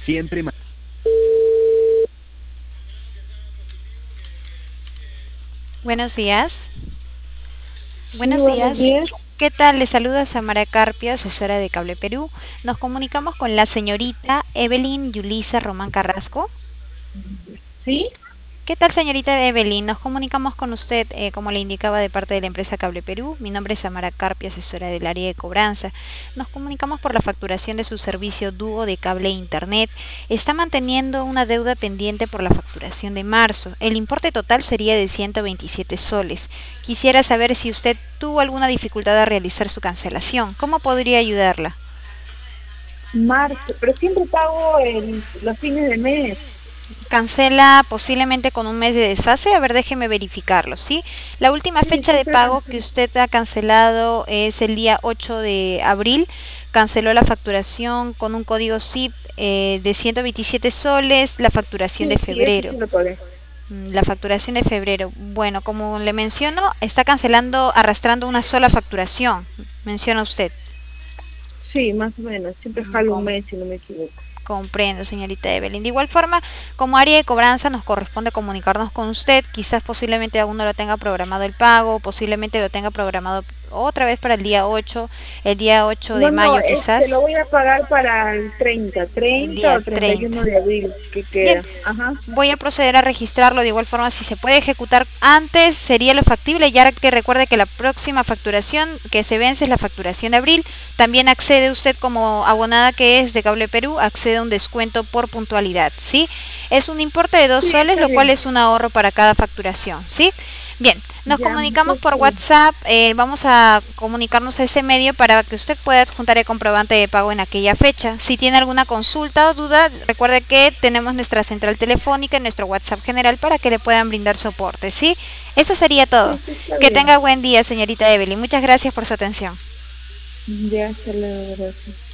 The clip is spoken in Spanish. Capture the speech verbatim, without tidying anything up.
Siempre ma- Buenos días. Sí, Buenos buenos días. días. ¿Qué tal? Les saluda Samara Carpio, asesora de Cable Perú. Nos comunicamos con la señorita Evelyn Yulisa Román Carrasco. Sí, ¿Qué tal, señorita Evelyn? Nos comunicamos con usted, eh, como le indicaba, de parte de la empresa Cable Perú. Mi nombre es Samara Carpio, asesora del área de cobranza. Nos comunicamos por la facturación de su servicio dúo de cable e internet. Está manteniendo una deuda pendiente por la facturación de marzo. El importe total sería de ciento veintisiete soles. Quisiera saber si usted tuvo alguna dificultad a realizar su cancelación. ¿Cómo podría ayudarla? marzo, pero siempre pago el, los fines de mes. Cancela posiblemente con un mes de desfase. A ver, déjeme verificarlo, ¿sí? La última Sí, fecha de siempre pago que cancelo. usted ha cancelado es el día ocho de abril. Canceló la facturación con un código S I P eh, de ciento veintisiete soles, la facturación de Sí, sí, eso febrero. sí lo pagué. Mm, La facturación de febrero. Bueno, como le menciono, está cancelando, arrastrando una sola facturación, menciona usted. Sí, más o menos. Siempre Mm, jalo un com- mes, si no me equivoco. Comprendo, señorita Evelyn. De igual forma, como área de cobranza nos corresponde comunicarnos con usted. Quizás posiblemente aún no lo tenga programado el pago, posiblemente lo tenga programado otra vez para el día ocho, el día ocho de No, no, mayo quizás, este lo voy a pagar para el treinta, el treinta día o treinta y treinta. uno de abril, que Bien, queda. Ajá. voy a proceder a registrarlo de igual forma. Si se puede ejecutar antes, sería lo factible, ya que recuerde que la próxima facturación que se vence es la facturación de abril. También accede usted como abonada que es de Cable Perú, accede a un descuento por puntualidad, ¿sí? Es un importe de dos Sí, soles, está lo cual bien. es un ahorro para cada facturación, ¿sí? Bien, nos Ya, comunicamos por muchas WhatsApp, eh, vamos a comunicarnos a ese medio para que usted pueda adjuntar el comprobante de pago en aquella fecha. Si tiene alguna consulta o duda, recuerde que tenemos nuestra central telefónica y nuestro WhatsApp general para que le puedan brindar soporte, ¿sí? Eso sería todo. Sí, sí, está Que bien. tenga buen día, señorita Evelyn. Muchas gracias por su atención. Ya, hasta luego, gracias.